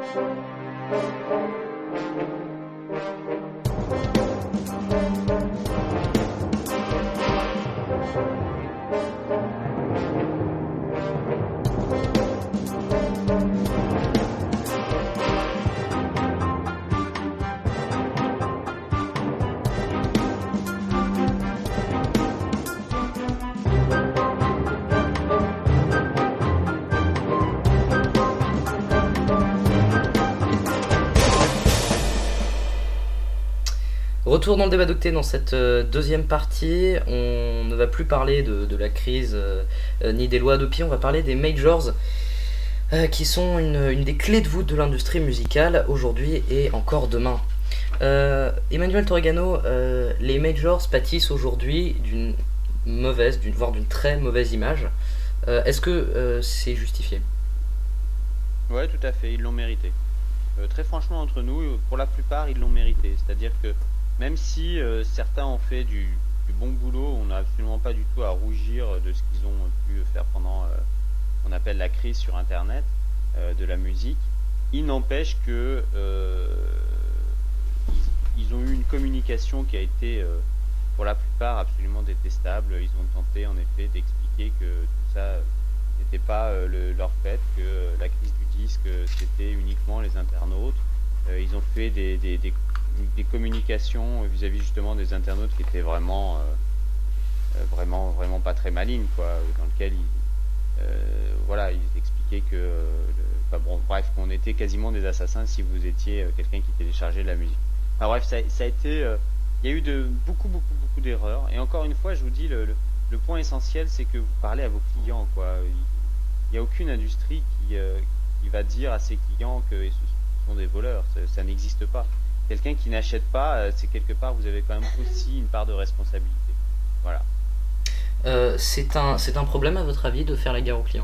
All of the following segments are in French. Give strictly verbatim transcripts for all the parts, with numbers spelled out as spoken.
Retour dans le débat d'octet dans cette euh, deuxième partie. On ne va plus parler de, de la crise euh, euh, ni des lois Adopi, on va parler des majors euh, qui sont une, une des clés de voûte de l'industrie musicale aujourd'hui et encore demain. Euh, Emmanuel Torregano, euh, les majors pâtissent aujourd'hui d'une mauvaise, d'une, voire d'une très mauvaise image. Euh, est-ce que euh, c'est justifié ? Ouais, tout à fait, ils l'ont mérité. Euh, très franchement, entre nous, pour la plupart, ils l'ont mérité. C'est-à-dire que même si euh, certains ont fait du, du bon boulot, on n'a absolument pas du tout à rougir de ce qu'ils ont pu faire pendant euh, qu'on appelle la crise sur Internet euh, de la musique. Il n'empêche que euh, ils, ils ont eu une communication qui a été, euh, pour la plupart, absolument détestable. Ils ont tenté, en effet, d'expliquer que tout ça n'était pas euh, le, leur fait, que euh, la crise du disque, c'était uniquement les internautes. Euh, ils ont fait des, des, des des communications vis-à-vis justement des internautes qui étaient vraiment euh, vraiment vraiment pas très malignes, quoi, dans lequel ils euh, voilà, ils expliquaient que euh, le, enfin bon, bref, qu'on était quasiment des assassins si vous étiez euh, quelqu'un qui téléchargeait de la musique. Enfin bref, ça, ça a été euh, il y a eu de beaucoup beaucoup beaucoup d'erreurs, et encore une fois, je vous dis, le, le, le point essentiel, c'est que vous parlez à vos clients, quoi. Il n'y a aucune industrie qui, euh, qui va dire à ses clients que ce sont des voleurs, ça, ça n'existe pas. Quelqu'un qui n'achète pas, c'est quelque part, vous avez quand même aussi une part de responsabilité. Voilà. Euh, c'est un, c'est un problème à votre avis de faire la guerre aux clients ?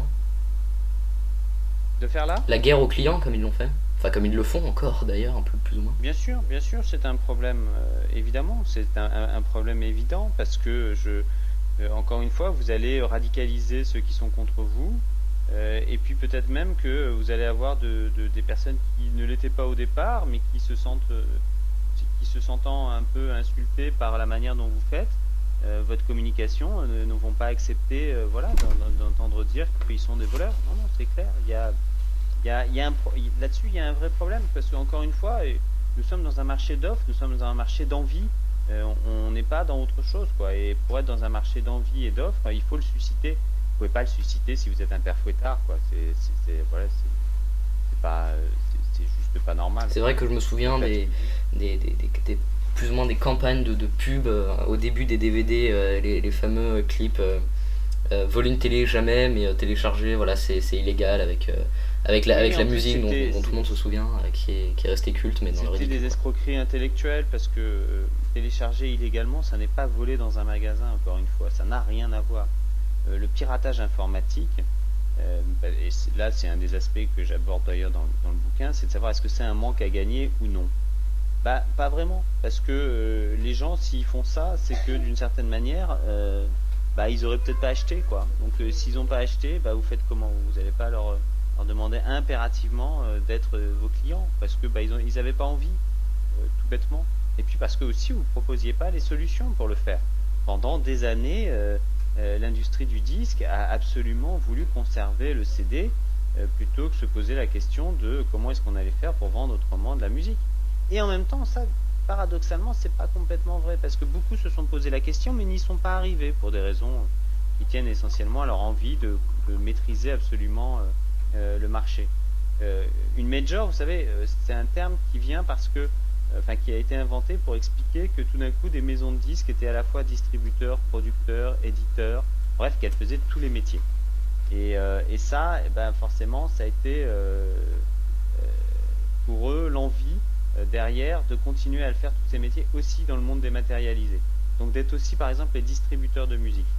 De faire là ? La guerre aux clients comme ils l'ont fait ? Enfin comme ils le font encore d'ailleurs, un peu plus ou moins. Bien sûr, bien sûr, c'est un problème, euh, évidemment, c'est un, un, un problème évident, parce que, je, euh, encore une fois, vous allez radicaliser ceux qui sont contre vous. Euh, et puis peut-être même que vous allez avoir de, de, des personnes qui ne l'étaient pas au départ, mais qui se sentent, euh, qui se sentant un peu insultées par la manière dont vous faites euh, votre communication, euh, ne vont pas accepter, euh, voilà, d'entendre dire qu'ils sont des voleurs. Non, non, c'est clair. Il y a, il y a, il y a un pro- là-dessus, il y a un vrai problème, parce qu'encore une fois, nous sommes dans un marché d'offres, nous sommes dans un marché d'envie. Euh, on n'est pas dans autre chose, quoi. Et pour être dans un marché d'envie et d'offres, il faut le susciter. Vous pouvez pas le susciter si vous êtes un père fouettard, quoi. C'est, c'est, c'est voilà, c'est, c'est pas, c'est, c'est juste pas normal. C'est vrai que je me souviens des, des, des, des, des plus ou moins des campagnes de, de pub euh, au début des D V D, euh, les, les fameux clips euh, euh, voler une télé jamais, mais euh, télécharger, voilà, c'est, c'est illégal avec euh, avec la, avec oui, la plus, musique dont, dont tout le monde se souvient, euh, qui est qui est restée culte, mais dans le ridicule. C'était des escroqueries intellectuelles, parce que euh, télécharger illégalement, ça n'est pas voler dans un magasin. Encore une fois, ça n'a rien à voir. Euh, le piratage informatique, euh, et c'est, là c'est un des aspects que j'aborde d'ailleurs dans, dans le bouquin, c'est de savoir est-ce que c'est un manque à gagner ou non. Bah pas vraiment, parce que euh, les gens, s'ils font ça, c'est que d'une certaine manière, euh, bah ils auraient peut-être pas acheté, quoi. Donc euh, s'ils n'ont pas acheté, bah vous faites comment ? Vous n'allez pas leur, leur demander impérativement euh, d'être euh, vos clients, parce que bah ils ont, ils avaient pas envie, euh, tout bêtement. Et puis parce que aussi vous proposiez pas les solutions pour le faire. Pendant des années. Euh, Euh, l'industrie du disque a absolument voulu conserver le C D euh, plutôt que se poser la question de comment est-ce qu'on allait faire pour vendre autrement de la musique. Et en même temps, ça, paradoxalement, c'est pas complètement vrai, parce que beaucoup se sont posé la question mais n'y sont pas arrivés pour des raisons qui tiennent essentiellement à leur envie de, de maîtriser absolument euh, euh, le marché. Euh, une major, vous savez, euh, c'est un terme qui vient parce que enfin qui a été inventé pour expliquer que tout d'un coup des maisons de disques étaient à la fois distributeurs, producteurs, éditeurs, bref, qu'elles faisaient tous les métiers. Et, euh, et ça, eh ben forcément, ça a été euh, euh, pour eux l'envie euh, derrière de continuer à le faire tous ces métiers aussi dans le monde dématérialisé. Donc d'être aussi par exemple les distributeurs de musique.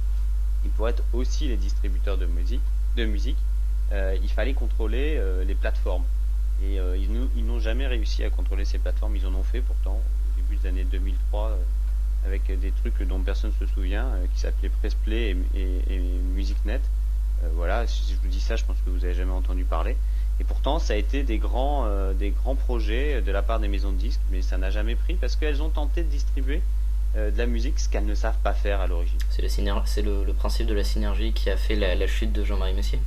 Ils pourraient être aussi les distributeurs de musique. De musique. Euh, il fallait contrôler euh, les plateformes. Et euh, ils, nous, ils n'ont jamais réussi à contrôler ces plateformes. Ils en ont fait pourtant au début des années deux mille trois euh, avec des trucs dont personne ne se souvient, euh, qui s'appelaient Pressplay et, et, et MusicNet. Euh, voilà, si je vous dis ça, je pense que vous n'avez jamais entendu parler. Et pourtant, ça a été des grands, euh, des grands projets de la part des maisons de disques, mais ça n'a jamais pris parce qu'elles ont tenté de distribuer euh, de la musique, ce qu'elles ne savent pas faire à l'origine. C'est, la syner- c'est le, le principe de la synergie qui a fait la, la chute de Jean-Marie Messier.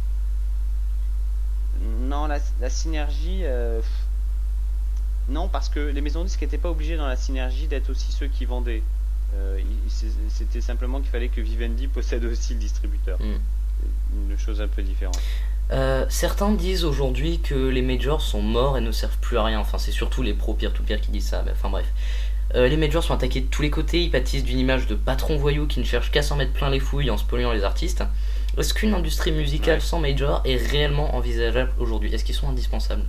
Non, la, la synergie, euh, non, parce que les maisons de disques n'étaient pas obligées dans la synergie d'être aussi ceux qui vendaient. Euh, il- c'est- C'était simplement qu'il fallait que Vivendi possède aussi le distributeur. Mm. Une chose un peu différente. Euh, certains disent aujourd'hui que les majors sont morts et ne servent plus à rien. Enfin, c'est surtout les pros peer-to-peer qui disent ça. Mais enfin bref. Euh, les majors sont attaqués de tous les côtés. Ils pâtissent d'une image de patrons voyous qui ne cherchent qu'à s'en mettre plein les fouilles en spoliant les artistes. Est-ce qu'une industrie musicale Ouais. sans major est réellement envisageable aujourd'hui? Est-ce qu'ils sont indispensables?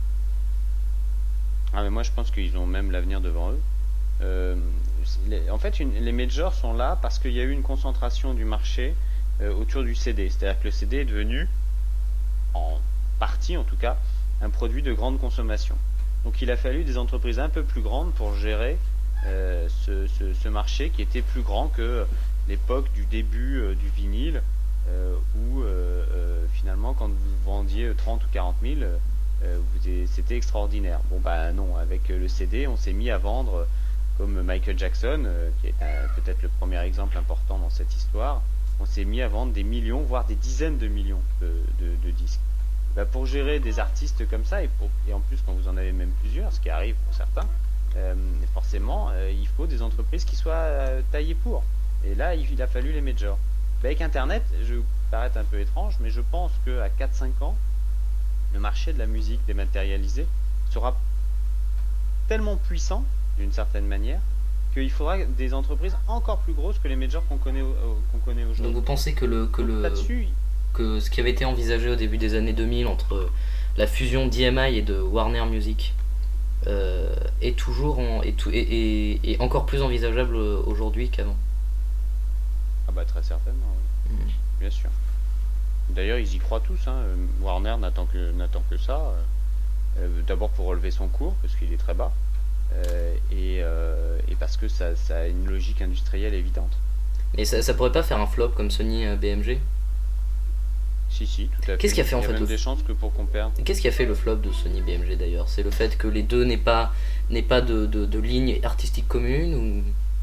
Ah, mais moi je pense qu'ils ont même l'avenir devant eux. Euh, c'est- les- en fait, une- les majors sont là parce qu'il y a eu une concentration du marché euh, autour du C D. C'est-à-dire que le C D est devenu, en partie en tout cas, un produit de grande consommation. Donc il a fallu des entreprises un peu plus grandes pour gérer euh, ce, ce- ce marché qui était plus grand que l'époque du début euh, du vinyle, euh, où euh, euh, finalement quand vous vendiez trente ou quarante mille, euh, vous é- c'était extraordinaire. Bon bah non, avec le C D, on s'est mis à vendre euh, comme Michael Jackson, euh, qui est euh, peut-être le premier exemple important dans cette histoire. On s'est mis à vendre des millions, voire des dizaines de millions de, de- de disques. Bah, pour gérer des artistes comme ça, et, pour- et en plus quand vous en avez même plusieurs, ce qui arrive pour certains, euh, forcément, euh, il faut des entreprises qui soient euh, taillées pour. Et là, il, il a fallu les majors. Bah, avec Internet, je vais paraître un peu étrange, mais je pense qu'à quatre cinq ans, le marché de la musique dématérialisée sera tellement puissant, d'une certaine manière, qu'il faudra des entreprises encore plus grosses que les majors qu'on connaît, au- au- qu'on connaît Donc aujourd'hui. vous pensez que, le, que, Donc le, là-dessus, que ce qui avait été envisagé au début des années deux mille entre la fusion d'E M I et de Warner Music euh, est toujours en, est, tout- est- est- est encore plus envisageable aujourd'hui qu'avant? ah bah très certainement, oui. Mm. Bien sûr. D'ailleurs, ils y croient tous, hein. Euh, Warner n'attend que, n'attend que ça. euh, euh, D'abord pour relever son cours, parce qu'il est très bas, euh, et, euh, et parce que ça, ça a une logique industrielle évidente. Mais ça, ça pourrait pas faire un flop comme Sony euh, B M G? Si, si, tout à fait. Qu'est-ce qui a fait, en Il y a fait, même le- des chances que pour qu'on perde. Qu'est-ce qui a fait le flop de Sony B M G d'ailleurs? C'est le fait que les deux n'aient pas, n'aient pas de, de, de ligne artistique commune ou...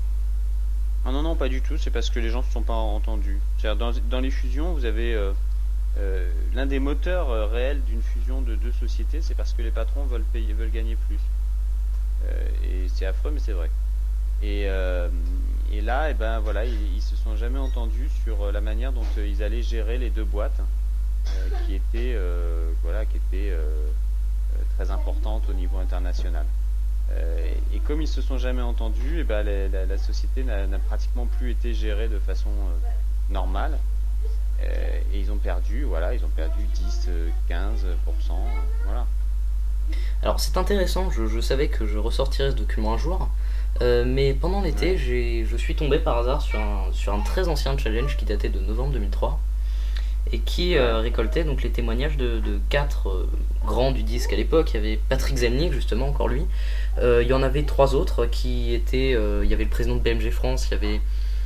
Ah non, non, pas du tout, c'est parce que les gens ne se sont pas entendus. C'est-à-dire, dans, dans les fusions, vous avez euh, euh, l'un des moteurs euh, réels d'une fusion de deux sociétés, c'est parce que les patrons veulent payer, veulent gagner plus. Euh, et c'est affreux, mais c'est vrai. Et, euh, et là, eh ben, voilà, ils, ils se sont jamais entendus sur euh, la manière dont euh, ils allaient gérer les deux boîtes, euh, qui étaient, euh, voilà, qui étaient euh, euh, très importantes au niveau international. Euh, et comme ils se sont jamais entendus, eh ben, la, la- la société n'a n'a pratiquement plus été gérée de façon euh, normale. Euh, et ils ont perdu, voilà, ils ont perdu dix, euh, quinze pour cent, euh, voilà. Alors c'est intéressant, je, je savais que je ressortirais ce document un jour, euh, mais pendant l'été, Ouais. j'ai, je suis tombé par hasard sur un, sur un très ancien challenge qui datait de novembre deux mille trois et qui euh, Ouais. récoltait donc les témoignages de, de quatre euh, grands du disque à l'époque. Il y avait Patrick Zelnick, justement, encore lui. Euh, il y en avait trois autres qui étaient. Euh, il y avait le président de B M G France, il y avait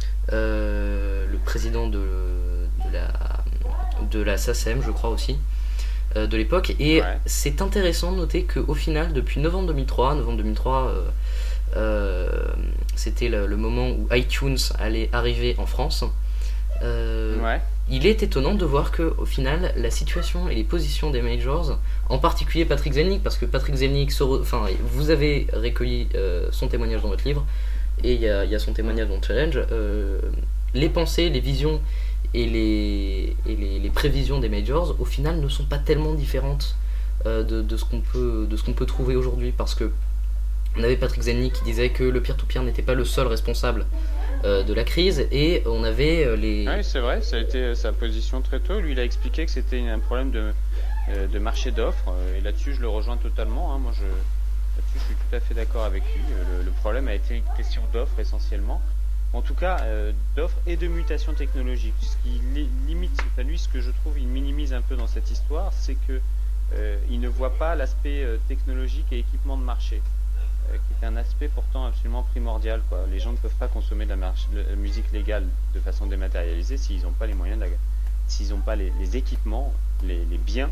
euh, le président de, de la de la S A C E M, je crois aussi, euh, de l'époque. Et Ouais. c'est intéressant de noter qu'au final, depuis novembre deux mille trois, novembre deux mille trois, euh, euh, c'était le, le moment où iTunes allait arriver en France. Euh, Ouais. il est étonnant de voir que au final, la situation et les positions des majors, en particulier Patrick Zelnick, parce que Patrick Zelnick, se re- enfin, vous avez recueilli euh, son témoignage dans votre livre, et il y, a- il y a son témoignage dans le challenge. euh, les pensées, les visions et les, et les, les prévisions des majors, au final, ne sont pas tellement différentes euh, de, de ce qu'on peut, de ce qu'on peut trouver aujourd'hui, parce que on avait Patrick Zelnick qui disait que le peer-to-peer n'était pas le seul responsable euh, de la crise, et on avait euh, les... Oui, c'est vrai, ça a été sa position très tôt. Lui, il a expliqué que c'était un problème de, euh, de marché d'offres, euh, et là-dessus, je le rejoins totalement, hein. Moi, je, là-dessus, je suis tout à fait d'accord avec lui. Euh, Le, le problème a été une question d'offres essentiellement. En tout cas, euh, d'offres et de mutation technologique. Ce qui li- limite, enfin, lui, ce que je trouve, il minimise un peu dans cette histoire, c'est que euh, il ne voit pas l'aspect euh, technologique et équipement de marché, euh, qui est un aspect pourtant absolument primordial, quoi. Les gens ne peuvent pas consommer de la, marche- de la musique légale de façon dématérialisée s'ils n'ont pas les moyens, de la- s'ils n'ont pas les, les équipements, les, les biens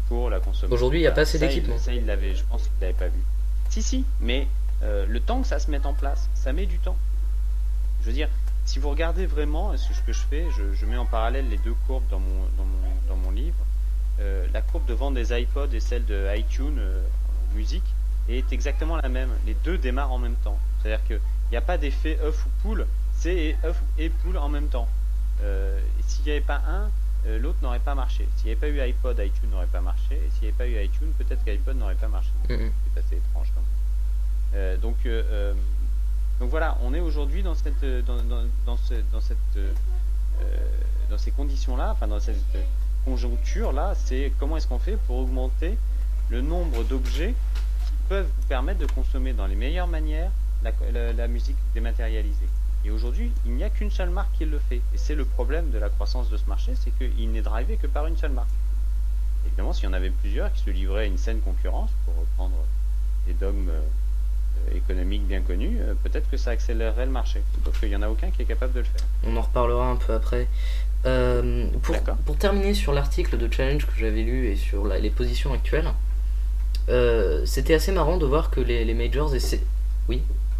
pour la consommation. Aujourd'hui, il n'y a Voilà. pas assez Ça, d'équipement. il, ça, il l'avait, je pense qu'il l'avait pas vu. Si, si, mais euh, le temps que ça se mette en place, ça met du temps. Je veux dire, si vous regardez vraiment ce que je fais, je, je mets en parallèle les deux courbes dans mon, dans mon, dans mon livre. Euh, la courbe de vente des iPods et celle de iTunes euh, musique est exactement la même. Les deux démarrent en même temps. C'est-à-dire qu'il n'y a pas d'effet œuf ou poule, c'est œuf et poule en même temps. Euh, et s'il n'y avait pas un, euh, l'autre n'aurait pas marché. S'il n'y avait pas eu iPod, iTunes n'aurait pas marché. Et s'il n'y avait pas eu iTunes, peut-être qu'iPod n'aurait pas marché. Mm -hmm. C'est assez étrange quand même. Euh, donc, euh, donc voilà, on est aujourd'hui dans cette, dans, dans, dans, ce, dans cette, euh, dans ces conditions-là, enfin dans cette conjoncture-là, c'est comment est-ce qu'on fait pour augmenter le nombre d'objets qui peuvent vous permettre de consommer dans les meilleures manières la, la, la musique dématérialisée. Et aujourd'hui, il n'y a qu'une seule marque qui le fait. Et c'est le problème de la croissance de ce marché, c'est qu'il n'est drivé que par une seule marque. Évidemment, s'il y en avait plusieurs qui se livraient à une saine concurrence, pour reprendre des dogmes euh, économiques bien connus, euh, peut-être que ça accélérerait le marché. Sauf qu'il n'y en a aucun qui est capable de le faire. On en reparlera un peu après. Euh, pour, pour terminer sur l'article de Challenge que j'avais lu et sur la, les positions actuelles, euh, c'était assez marrant de voir que les, les majors essaient... Oui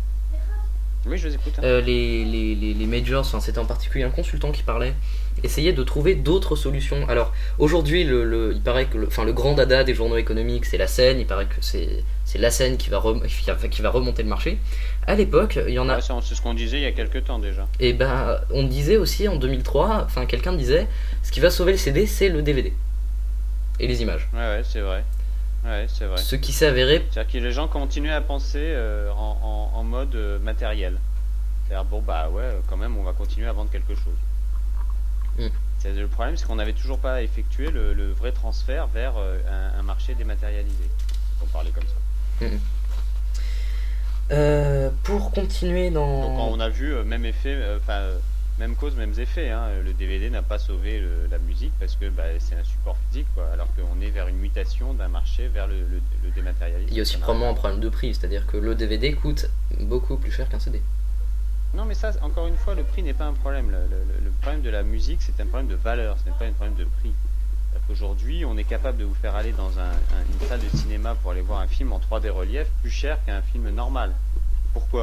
Oui, je vous écoute. Hein. Euh, les, les, les, les majors, enfin, c'était en particulier un consultant qui parlait, essayaient de trouver d'autres solutions. Alors aujourd'hui, le, le, il paraît que le, enfin, le grand dada des journaux économiques, c'est la scène. Il paraît que c'est, c'est la scène qui va, rem, qui, va, qui va remonter le marché. À l'époque, il y en a. Ouais, c'est ce qu'on disait il y a quelques temps déjà. Et ben, on disait aussi en deux mille trois, enfin, quelqu'un disait, ce qui va sauver le C D, c'est le D V D et les images. Ouais, ouais, c'est vrai. Ouais, c'est vrai. Ce qui s'est avéré. C'est-à-dire que les gens continuent à penser euh, en, en, en mode euh, matériel. C'est-à-dire, bon, bah ouais, quand même, on va continuer à vendre quelque chose. Mm. Le problème, c'est qu'on n'avait toujours pas effectué le, le vrai transfert vers euh, un, un marché dématérialisé. Pour parler comme ça. Mm. Euh, pour continuer dans. Donc, on a vu, euh, même effet, enfin. Euh, Même cause, mêmes effets. Hein. Le D V D n'a pas sauvé le, la musique parce que bah, c'est un support physique, quoi, alors qu'on est vers une mutation d'un marché vers le, le, le dématérialisé. Il y a aussi probablement un problème de prix, c'est-à-dire que le D V D coûte beaucoup plus cher qu'un C D. Non, mais ça, encore une fois, le prix n'est pas un problème. Le, le, le problème de la musique, c'est un problème de valeur, ce n'est pas un problème de prix. Aujourd'hui, on est capable de vous faire aller dans un, un, une salle de cinéma pour aller voir un film en trois D relief plus cher qu'un film normal. Pourquoi ?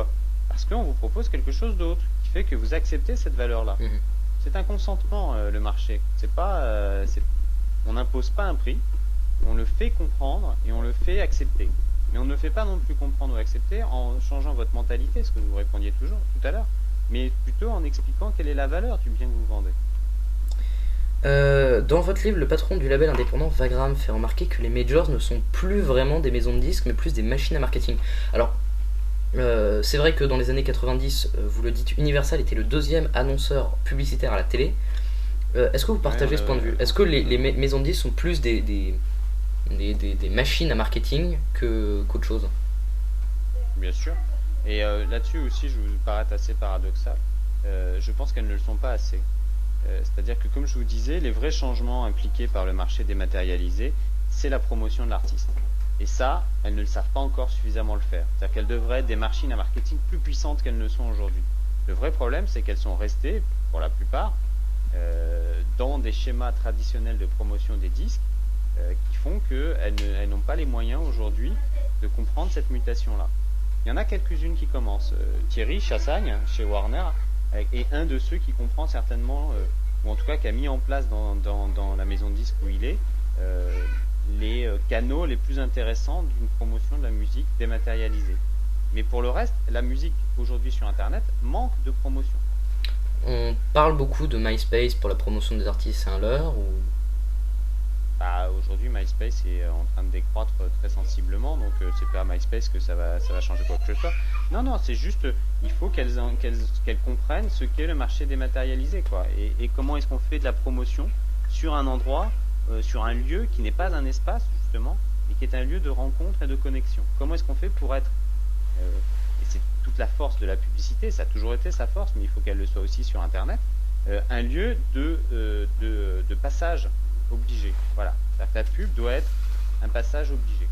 Parce qu'on vous propose quelque chose d'autre fait que vous acceptez cette valeur-là. Mmh. C'est un consentement, euh, le marché. C'est pas, euh, c'est... On n'impose pas un prix, on le fait comprendre et on le fait accepter. Mais on ne le fait pas non plus comprendre ou accepter en changeant votre mentalité, ce que vous répondiez toujours tout à l'heure, mais plutôt en expliquant quelle est la valeur du bien que vous vendez. Euh, dans votre livre, le patron du label indépendant Vagram fait remarquer que les majors ne sont plus vraiment des maisons de disques, mais plus des machines à marketing. Alors, Euh, c'est vrai que dans les années quatre-vingt-dix, euh, vous le dites, Universal était le deuxième annonceur publicitaire à la télé. Euh, est-ce que vous partagez ouais, ce point de vue ? Est-ce que les, les maisons de disques sont plus des, des, des, des, des machines à marketing que, qu'autre chose ? Bien sûr. Et euh, là-dessus aussi, je vous paraît assez paradoxal. Euh, je pense qu'elles ne le sont pas assez. Euh, c'est-à-dire que, comme je vous disais, les vrais changements impliqués par le marché dématérialisé, c'est la promotion de l'artiste. Et ça, elles ne le savent pas encore suffisamment le faire. C'est-à-dire qu'elles devraient être des machines à marketing plus puissantes qu'elles ne sont aujourd'hui. Le vrai problème, c'est qu'elles sont restées, pour la plupart, euh, dans des schémas traditionnels de promotion des disques euh, qui font qu'elles ne, elles n'ont pas les moyens aujourd'hui de comprendre cette mutation-là. Il y en a quelques-unes qui commencent. Euh, Thierry Chassagne, chez Warner, est un de ceux qui comprend certainement, euh, ou en tout cas qui a mis en place dans, dans, dans la maison de disques où il est, euh, les canaux les plus intéressants d'une promotion de la musique dématérialisée. Mais pour le reste, la musique aujourd'hui sur Internet manque de promotion. On parle beaucoup de MySpace pour la promotion des artistes, c'est un leurre ou... Bah, aujourd'hui, MySpace est en train de décroître très sensiblement, donc euh, c'est pas à MySpace que ça va, ça va changer quoi que ce soit. Non, non, c'est juste, il faut qu'elles, qu'elles, qu'elles comprennent ce qu'est le marché dématérialisé, quoi, et, et comment est-ce qu'on fait de la promotion sur un endroit, euh, sur un lieu qui n'est pas un espace, justement, et qui est un lieu de rencontre et de connexion. Comment est-ce qu'on fait pour être, euh, et c'est toute la force de la publicité, ça a toujours été sa force, mais il faut qu'elle le soit aussi sur Internet, euh, un lieu de, euh, de, de passage obligé. Voilà. C'est-à-dire que la pub doit être un passage obligé.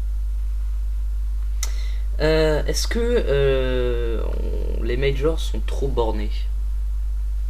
Euh, est-ce que euh, on, les majors sont trop bornés ?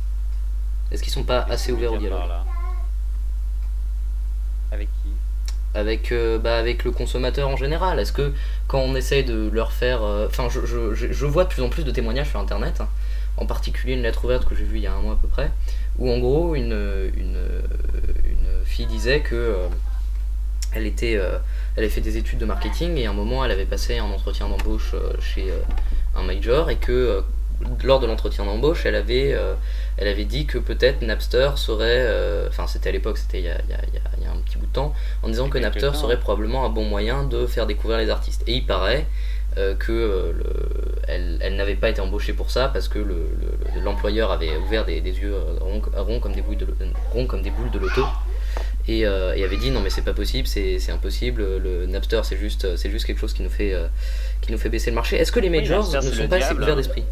Est-ce qu'ils sont pas Qu'est-ce assez ouverts au dialogue ? Avec qui ? avec, euh, bah, avec le consommateur en général. Est-ce que quand on essaye de leur faire... euh, Enfin, je, je, je- je vois de plus en plus de témoignages sur Internet, hein, en particulier une lettre ouverte que j'ai vue il y a un mois à peu près, où en gros une, une, une fille disait que euh, elle était, euh, elle avait fait des études de marketing et à un moment elle avait passé un entretien d'embauche euh, chez euh, un major et que euh, lors de l'entretien d'embauche elle avait, euh, elle avait dit que peut-être Napster serait, euh, enfin c'était à l'époque, c'était il y a, il y a- il y a- il y a un petit bout de temps, en disant Il y que a quelques Napster temps, serait hein. probablement un bon moyen de faire découvrir les artistes. Et il paraît euh, que euh, le- elle, elle n'avait pas été embauchée pour ça parce que le- le- l'employeur avait ouvert des, des yeux euh, ronds, ronds comme des boules de, ronds comme des boules de loto et, euh, et avait dit non mais c'est pas possible, c'est c'est impossible, le Napster c'est juste, c'est juste quelque chose qui nous fait, euh, qui nous fait baisser le marché. Est-ce que les Oui, majors Napster, ne c'est sont le pas assez diable, ouverts hein. d'esprit?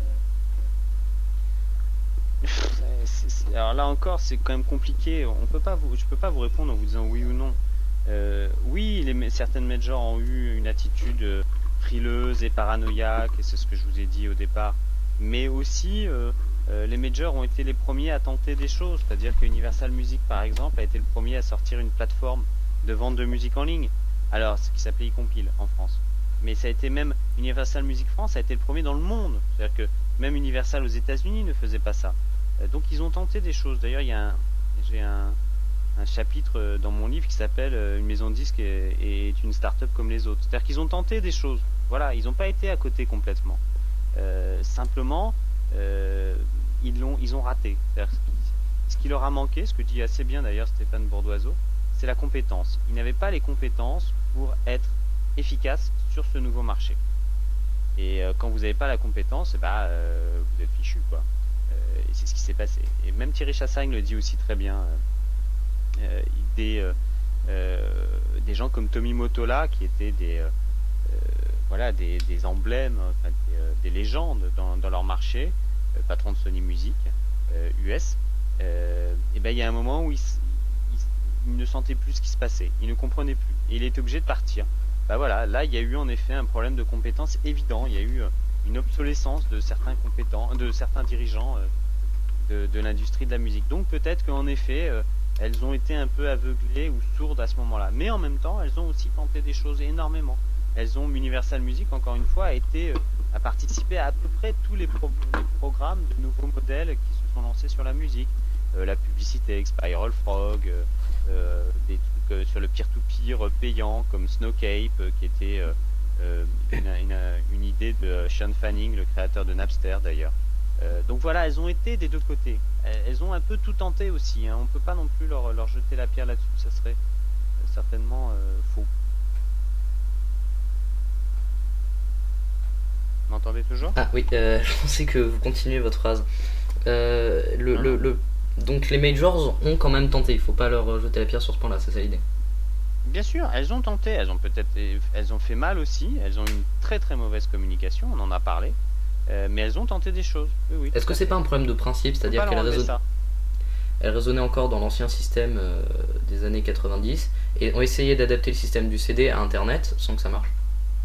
C'est- c'est- Alors là encore, c'est quand même compliqué. On peut pas vous, je peux pas vous répondre en vous disant oui ou non. Euh, oui, les, certaines majors ont eu une attitude euh, frileuse et paranoïaque, et c'est ce que je vous ai dit au départ. Mais aussi, euh, euh, les majors ont été les premiers à tenter des choses. C'est-à-dire que Universal Music, par exemple, a été le premier à sortir une plateforme de vente de musique en ligne. Alors, ce qui s'appelait iCompile en France. Mais ça a été même Universal Music France a été le premier dans le monde. C'est-à-dire que même Universal aux États-Unis ne faisait pas ça. Euh, Donc ils ont tenté des choses. D'ailleurs, il y a un, j'ai un, un chapitre euh, dans mon livre qui s'appelle euh, Une maison de disques est, est une start-up comme les autres. C'est-à-dire qu'ils ont tenté des choses. Voilà, ils n'ont pas été à côté complètement. Euh, simplement, euh, ils l'ont, ils ont raté. C'est-à-dire, ce qui, ce qui leur a manqué, ce que dit assez bien d'ailleurs Stéphane Bourdoiseau, c'est la compétence. Ils n'avaient pas les compétences pour être efficaces sur ce nouveau marché. Et euh, quand vous n'avez pas la compétence, bah, euh, vous êtes fichu, quoi. Euh, et c'est ce qui s'est passé. Et même Thierry Chassagne le dit aussi très bien. euh, euh, des, euh, euh, des gens comme Tommy Mottola, qui étaient des, euh, euh, voilà, des, des emblèmes, enfin, des, euh, des légendes dans, dans leur marché, euh, patron de Sony Music euh, U S, euh, et ben il y a un moment où il, s- il s- il ne sentait plus ce qui se passait, il ne comprenait plus, et il était obligé de partir. Bah voilà, là il y a eu en effet un problème de compétence évident, il y a eu euh, une obsolescence de certains compétents, de certains dirigeants euh, de, de l'industrie de la musique. Donc peut-être qu'en effet, euh, elles ont été un peu aveuglées ou sourdes à ce moment-là. Mais en même temps, elles ont aussi tenté des choses énormément. Elles ont, Universal Music, encore une fois, a été, euh, a participé à à peu près tous les, pro- les programmes de nouveaux modèles qui se sont lancés sur la musique. Euh, la publicité avec Spiral Frog, euh, euh, des trucs euh, sur le peer-to-peer euh, payant comme Snowcape, euh, qui était euh, euh, une, une- une idée de Sean Fanning, le créateur de Napster d'ailleurs. Euh, donc voilà, elles ont été des deux côtés. Elles, elles ont un peu tout tenté aussi, hein. On ne peut pas non plus leur, leur jeter la pierre là-dessus, ça serait euh, certainement euh, faux. Vous m'entendez toujours? Ah oui, euh, je pensais que vous continuez votre phrase. Euh, le, Non, le, non. le- Donc les majors ont quand même tenté, il faut pas leur jeter la pierre sur ce point-là, c'est ça l'idée. Bien sûr, elles ont tenté, elles ont peut-être, elles ont fait mal aussi, elles ont eu une très très mauvaise communication, on en a parlé, euh, mais elles ont tenté des choses. Oui, oui, Est-ce tout que à c'est fait. pas un problème de principe, On peut c'est-à-dire pas leur qu'elles enlever raisonnent, ça. elles raisonnaient encore dans l'ancien système euh, des années quatre-vingt-dix et ont essayé d'adapter le système du C D à Internet sans que ça marche?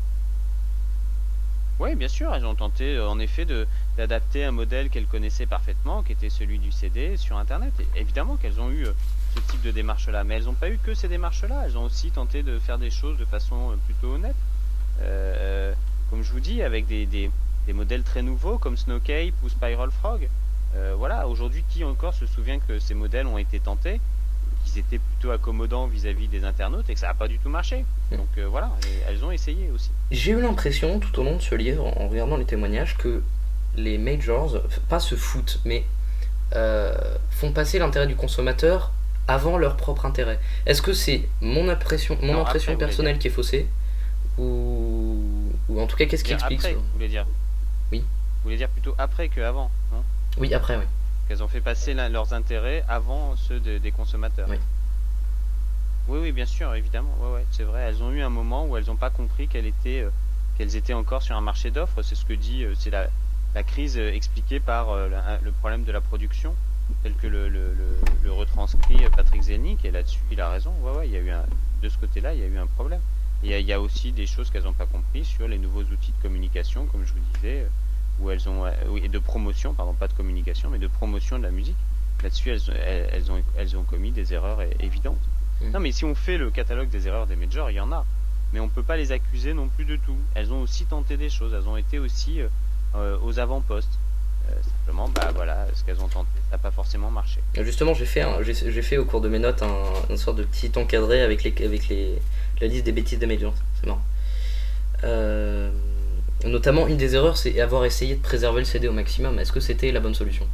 Oui, bien sûr, elles ont tenté euh, en effet de d'adapter un modèle qu'elles connaissaient parfaitement, qui était celui du C D sur Internet. Et évidemment qu'elles ont eu euh, ce type de démarche-là, mais elles n'ont pas eu que ces démarches-là. Elles ont aussi tenté de faire des choses de façon euh, plutôt honnête. Euh, comme je vous dis, avec des, des, des modèles très nouveaux comme Snowcape ou Spiral Frog. Euh, voilà, aujourd'hui, qui encore se souvient que ces modèles ont été tentés, qu'ils étaient plutôt accommodants vis-à-vis des internautes et que ça n'a pas du tout marché. Donc euh, voilà, et elles ont essayé aussi. J'ai eu l'impression tout au long de ce livre, en regardant les témoignages, que les majors, pas se foutent, mais euh, font passer l'intérêt du consommateur avant leur propre intérêt. Est-ce que c'est mon impression, mon Non, impression après, vous voulez dire. personnelle qui est faussée ou, ou en tout cas qu'est-ce qui Dire explique après, ce... vous voulez dire. Oui, Vous voulez dire plutôt après que avant, non? oui après oui. Qu'elles ont fait passer la- leurs intérêts avant ceux de- des consommateurs. Oui. Oui, oui, bien sûr, évidemment. Ouais, ouais, c'est vrai. Elles ont eu un moment où elles n'ont pas compris qu'elles étaient, euh, qu'elles étaient encore sur un marché d'offres. C'est ce que dit, euh, c'est la, la crise euh, expliquée par euh, la- le problème de la production, tel que le, le, le, le retranscrit euh, Patrick Zelnick. Et là-dessus, il a raison. Ouais, ouais, il y a eu un, de ce côté-là, il y a eu un problème. Et il y a, il y a aussi des choses qu'elles n'ont pas compris sur les nouveaux outils de communication, comme je vous disais, euh, où elles ont, euh, oui, et de promotion, pardon, pas de communication, mais de promotion de la musique. Là-dessus, elles, elles, elles ont, elles ont commis des erreurs é- évidentes. Mm. Non, mais si on fait le catalogue des erreurs des majors, il y en a. Mais on peut pas les accuser non plus de tout. Elles ont aussi tenté des choses. Elles ont été aussi euh, aux avant-postes. Euh, simplement, bah voilà, ce qu'elles ont tenté, ça n'a pas forcément marché. Justement, j'ai fait, un, j'ai, j'ai fait au cours de mes notes un, une sorte de petit encadré avec, les, avec les, la liste des bêtises des majors. C'est marrant. Euh, notamment, une des erreurs, c'est avoir essayé de préserver le C D au maximum. Est-ce que c'était la bonne solution?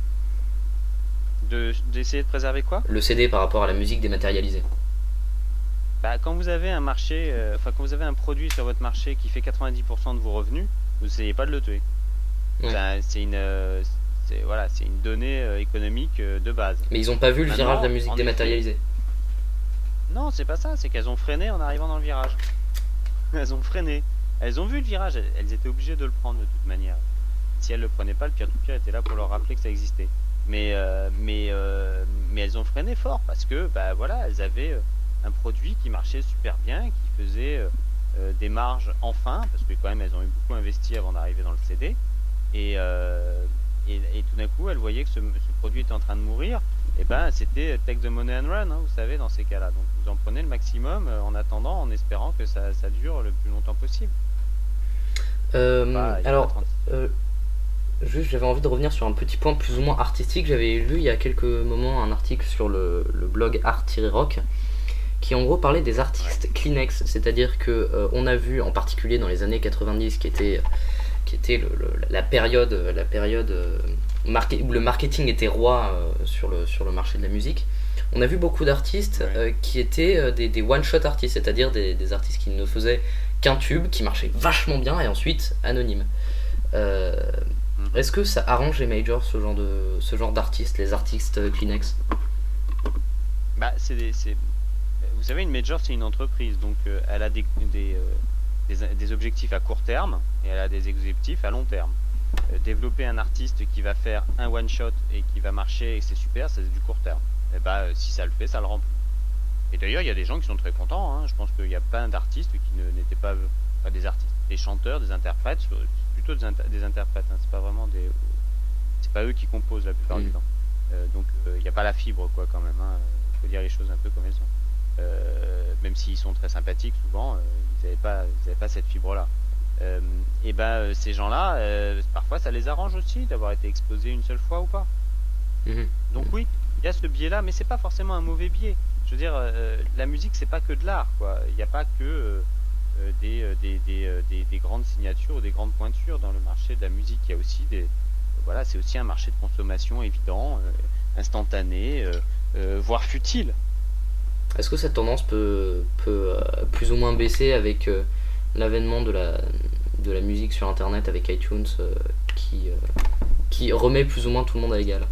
De, d'essayer de préserver quoi? Le C D par rapport à la musique dématérialisée. Bah, quand vous avez un marché, euh, enfin quand vous avez un produit sur votre marché qui fait quatre-vingt-dix pour cent de vos revenus, vous n'essayez pas de le tuer. Ouais. C'est, c'est une, euh, c'est, voilà, c'est une donnée euh, économique euh, de base. Mais ils n'ont pas vu le Maintenant, virage de la musique dématérialisée. Effet, non, c'est pas ça. C'est qu'elles ont freiné en arrivant dans le virage. Elles ont freiné. Elles ont vu le virage. Elles, elles étaient obligées de le prendre de toute manière. Si elles le prenaient pas, le peer-to-peer était là pour leur rappeler que ça existait. Mais, euh, mais, euh, mais elles ont freiné fort parce que, bah voilà, elles avaient un produit qui marchait super bien, qui faisait euh, des marges enfin, parce que quand même elles ont eu beaucoup investi avant d'arriver dans le C D, et, euh, et, et tout d'un coup elles voyaient que ce, ce produit était en train de mourir, et ben c'était take the money and run, hein, vous savez, dans ces cas-là. Donc vous en prenez le maximum euh, en attendant, en espérant que ça, ça dure le plus longtemps possible. Euh, bah, alors, euh, juste j'avais envie de revenir sur un petit point plus ou moins artistique. J'avais lu il y a quelques moments un article sur le, le blog Art-Rock qui en gros parlait des artistes Kleenex, c'est-à-dire que euh, on a vu en particulier dans les années quatre-vingt-dix qui était, qui était le, le, la période, la période euh, marqué, où le marketing était roi euh, sur, le, sur le marché de la musique, on a vu beaucoup d'artistes ouais. euh, qui étaient euh, des, des one-shot artistes, c'est-à-dire des, des artistes qui ne faisaient qu'un tube, qui marchait vachement bien et ensuite anonyme. Euh, mm-hmm. Est-ce que ça arrange les majors, ce genre, de, ce genre d'artistes, les artistes Kleenex? Bah, c'est des... C'est... Vous savez, une major, c'est une entreprise, donc euh, elle a des, des, euh, des, des objectifs à court terme et elle a des objectifs à long terme. Euh, développer un artiste qui va faire un one-shot et qui va marcher et c'est super, c'est du court terme. Et bah, si ça le fait, ça le remplit. Et d'ailleurs, il y a des gens qui sont très contents. Hein. Je pense qu'il y a plein d'artistes qui ne, n'étaient pas, pas des artistes, des chanteurs, des interprètes, plutôt des, inter- des interprètes. Hein. C'est pas vraiment des, c'est pas eux qui composent la plupart mmh. du temps. Euh, donc, il euh, n'y a pas la fibre, quoi, quand même. Hein. Faut dire les choses un peu comme elles sont. Euh, même s'ils sont très sympathiques souvent, euh, ils n'avaient pas, ils avaient pas cette fibre-là. Euh, et ben euh, ces gens-là, euh, parfois ça les arrange aussi d'avoir été exposés une seule fois ou pas. Mmh. Donc oui, il y a ce biais-là, mais c'est pas forcément un mauvais biais. Je veux dire, euh, la musique c'est pas que de l'art, quoi. Il n'y a pas que euh, des, des, des, des, des grandes signatures ou des grandes pointures dans le marché de la musique. Il y a aussi des, voilà, c'est aussi un marché de consommation évident, euh, instantané, euh, euh, voire futile. Est-ce que cette tendance peut, peut euh, plus ou moins baisser avec euh, l'avènement de la, de la musique sur internet avec iTunes euh, qui, euh, qui remet plus ou moins tout le monde à l'égal?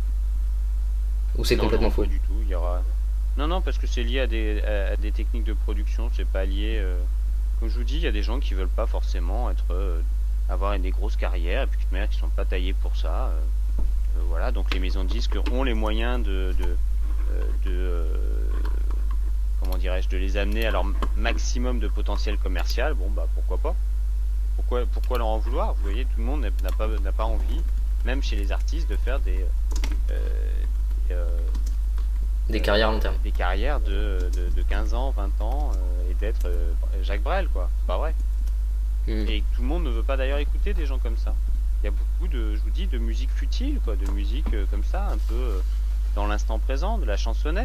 Ou c'est non, complètement non, faux? Pas du tout. Il y aura... Non, non, parce que c'est lié à des, à, à des techniques de production, c'est pas lié. Euh... Comme je vous dis, il y a des gens qui veulent pas forcément être, euh, avoir des grosses carrières, et puis de toute manière qui sont pas taillés pour ça. Euh, euh, voilà, donc les maisons de disques ont les moyens de. de, euh, de euh, comment dirais-je, de les amener à leur maximum de potentiel commercial. Bon, bah pourquoi pas. Pourquoi, pourquoi leur en vouloir? Vous voyez, tout le monde n'a pas, n'a pas envie, même chez les artistes, de faire des, euh, des, euh, des euh, carrières long terme. Des carrières de, de, de quinze ans, vingt ans, euh, et d'être euh, Jacques Brel, quoi. C'est pas vrai. Mmh. Et tout le monde ne veut pas d'ailleurs écouter des gens comme ça. Il y a beaucoup de, je vous dis, de musique futile, quoi, de musique euh, comme ça, un peu euh, dans l'instant présent, de la chansonnette.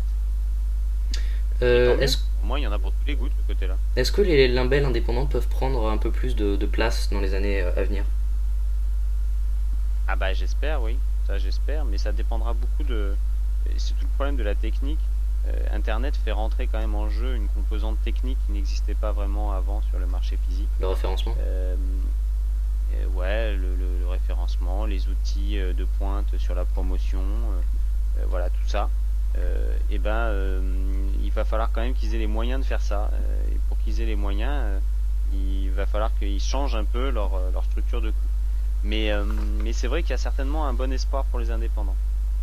Euh, est-ce... Pour moi, il y en a pour tous les goûts de ce côté-là. Est-ce que les labels indépendants peuvent prendre un peu plus de, de place dans les années à venir? Ah bah j'espère, oui. Ça j'espère, mais ça dépendra beaucoup de... C'est tout le problème de la technique. Euh, Internet fait rentrer quand même en jeu une composante technique qui n'existait pas vraiment avant sur le marché physique. Le référencement euh, euh, Ouais, le, le, le référencement, les outils de pointe sur la promotion, euh, euh, voilà, tout ça. Euh, et ben euh, il va falloir quand même qu'ils aient les moyens de faire ça. Euh, et pour qu'ils aient les moyens, euh, il va falloir qu'ils changent un peu leur, leur structure de coût. Mais, euh, mais c'est vrai qu'il y a certainement un bon espoir pour les indépendants.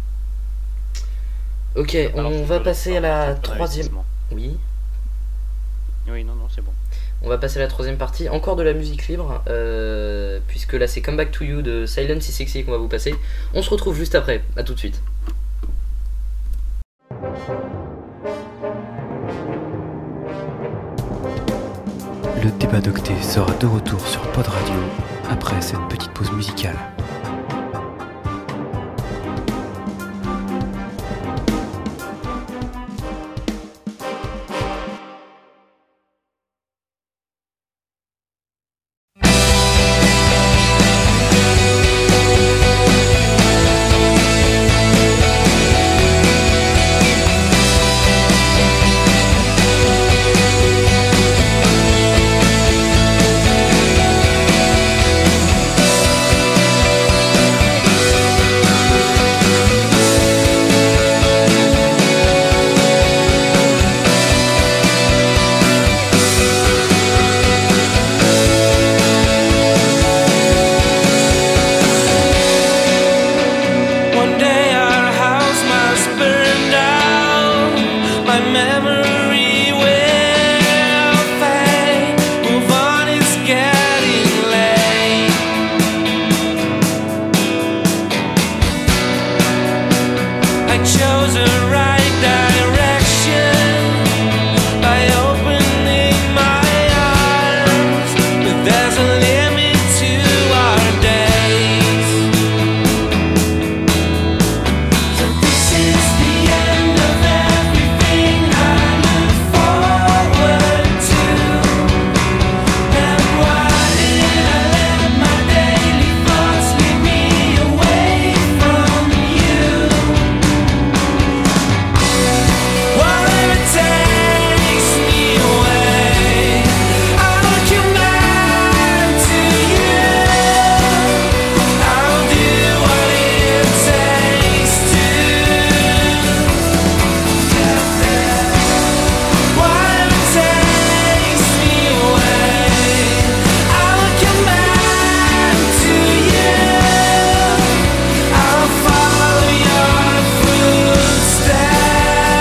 Ok, alors, on va passer à la troisième. Oui. Oui, non, non, c'est bon. On va passer à la troisième partie, encore de la musique libre, euh, puisque là c'est Come Back to You de Silence is Sexy qu'on va vous passer. On se retrouve juste après, à tout de suite. Débat Docté sera de retour sur Pod Radio après cette petite pause musicale.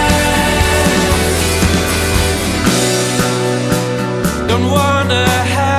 Don't wonder how